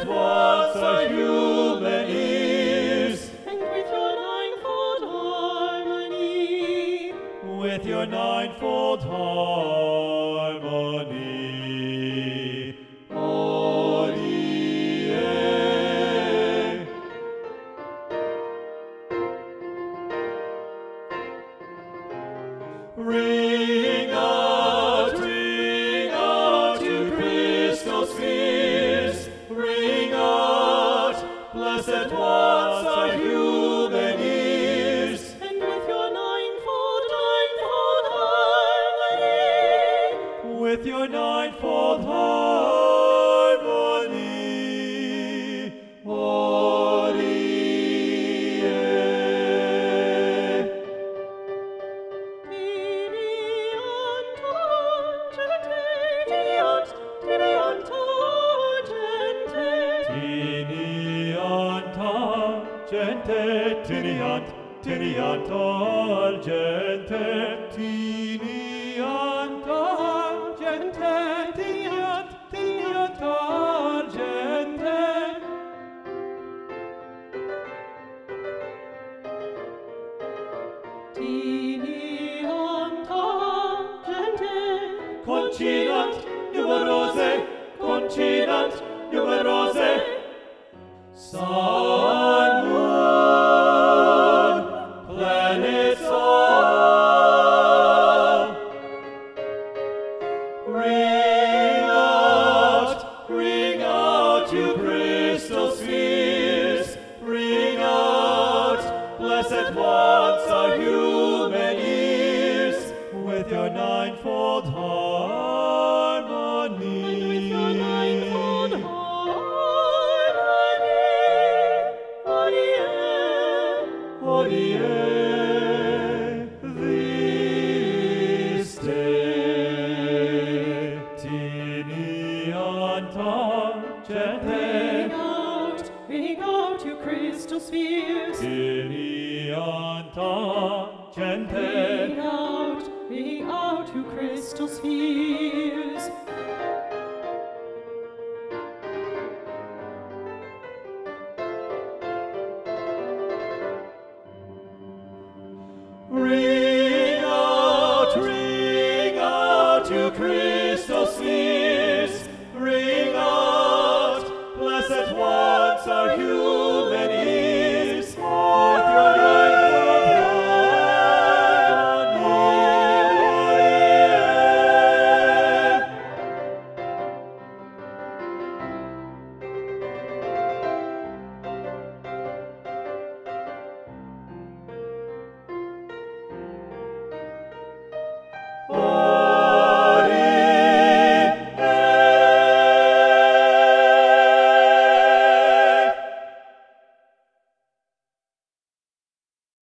blessed ones are human ears, and with your ninefold harmony, with your ninefold harmony. Hodie. Ring out, you crystal spheres, ring out, blessed ones are human ears, and with your ninefold harmony, with your ninefold harmony. Hodie. Tiniant, tiniant, argente, tiniant, argente, tiniant, tiniant, argente. Concinant, numerose, concinant, numerose. Sun, moon, planets all, ring out, you crystal spheres, ring out, blessed ones are human ears, with your ninefold harmony. and with your ninefold harmony, Hodie, this day, tiniant, argente, ring out, you crystal spheres, tiniant, argente. ring out, you crystal spheres. Ring